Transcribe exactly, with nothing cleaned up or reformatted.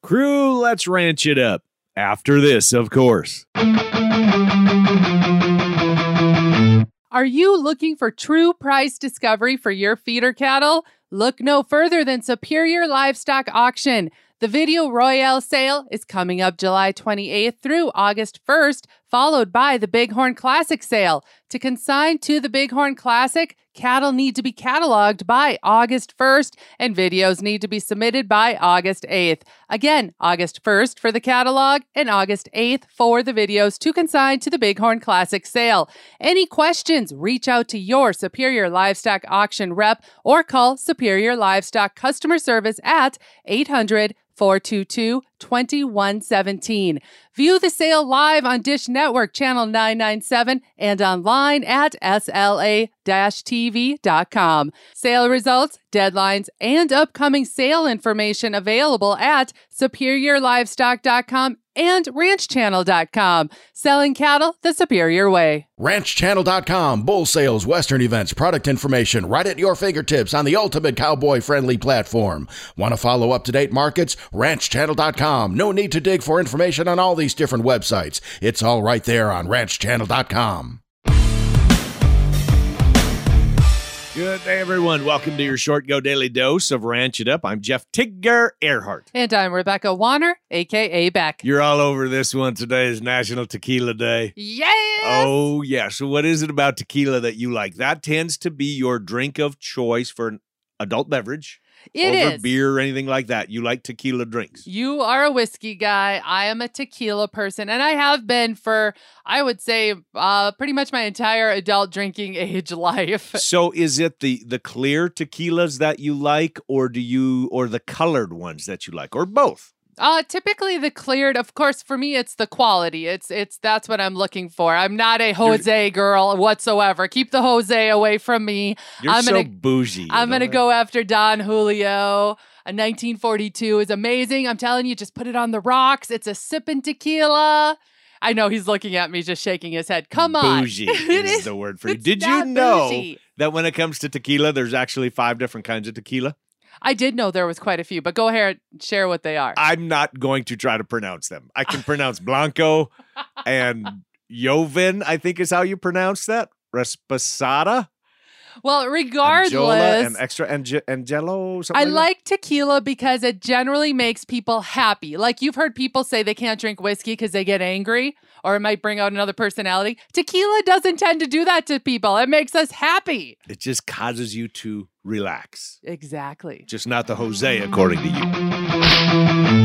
Crew, let's ranch it up. After this, of course. Are you looking for true price discovery for your feeder cattle? Look no further than Superior Livestock Auction. The Video Royale sale is coming up July twenty-eighth through August first, followed by the Bighorn Classic sale. To consign to the Bighorn Classic, cattle need to be cataloged by August first, and videos need to be submitted by August eighth. Again, August first for the catalog and August eighth for the videos to consign to the Bighorn Classic sale. Any questions, reach out to your Superior Livestock Auction rep or call Superior Livestock Customer Service at eight hundred, four two two, two one one seven. View the sale live on Dish Network Channel nine ninety-seven and online at S L A T V dot com. Sale results, deadlines, and upcoming sale information available at superior livestock dot com and ranch channel dot com. Selling cattle the superior way. ranch channel dot com. Bull sales, Western events, product information right at your fingertips on the ultimate cowboy-friendly platform. Want to follow up-to-date markets? ranch channel dot com. No need to dig for information on all these different websites. It's all right there on ranch channel dot com. Good day, everyone. Welcome to your Short Go Daily Dose of Ranch It Up. I'm Jeff Tigger Earhart. And I'm Rebecca Warner, a k a. Beck. You're all over this one. Today is National Tequila Day. Yes! Oh, yeah. So what is it about tequila that you like? That tends to be your drink of choice for an adult beverage. It over is. beer or anything like that. You like tequila drinks. You are a whiskey guy. I am a tequila person, and I have been for, I would say, uh, pretty much my entire adult drinking age life. So is it the the clear tequilas that you like, or do you, or the colored ones that you like, or both? Uh, typically the cleared, of course, for me, it's the quality. It's, it's, that's what I'm looking for. I'm not a Jose you're, girl whatsoever. Keep the Jose away from me. You're I'm so gonna, bougie. I'm going to go after Don Julio. A nineteen forty-two is amazing. I'm telling you, just put it on the rocks. It's a sipping tequila. I know he's looking at me, just shaking his head. Come on. Bougie is the word for you. Did you not know bougie. that when it comes to tequila, there's actually five different kinds of tequila? I did know there was quite a few, but go ahead and share what they are. I'm not going to try to pronounce them. I can pronounce Blanco and Joven, I think is how you pronounce that. Reposada. Well, regardless. Angola and extra Ange- Angelo. Something I like, like tequila because it generally makes people happy. Like you've heard people say they can't drink whiskey because they get angry or it might bring out another personality. Tequila doesn't tend to do that to people. It makes us happy. It just causes you to relax. Exactly. Just not the Jose, according to you.